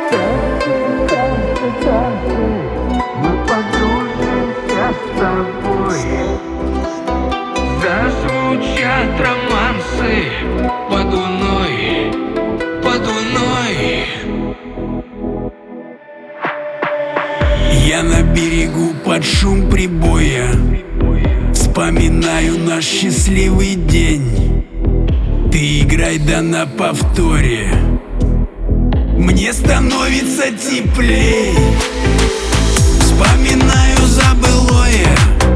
Мы подружимся с тобой. Зазвучат романсы под луной, под луной. Я на берегу под шум прибоя вспоминаю наш счастливый день. Ты играй да на повторе, мне становится теплей. Вспоминаю забылое,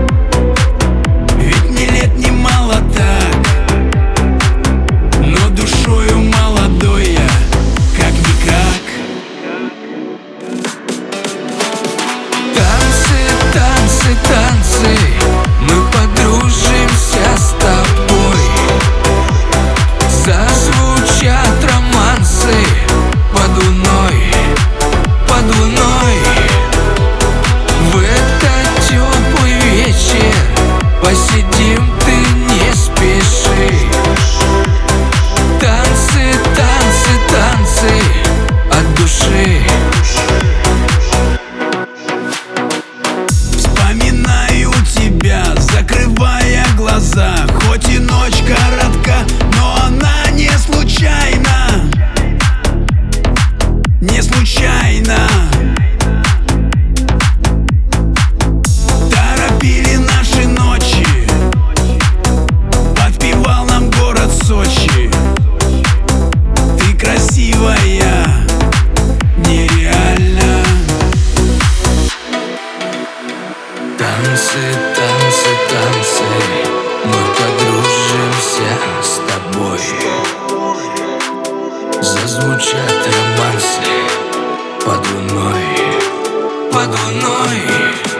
ведь мне лет немало так, но душою молодой я, как-никак. Танцы, танцы, танцы, мы подружимся с тобой. Зазвучат романсы под луной, под луной. В этот теплый вечер посидим, ты не спеши. Танцы, танцы, танцы от души. Вспоминаю тебя, закрывая глаза. Хоть и ночь коротка, но она не случайна. Не случайно. Торопили наши ночи, подпевал нам город Сочи. Ты красивая, нереально. Танцы, танцы, танцы, мы подружимся с тобой. Зазвучат романсы под луной, под луной.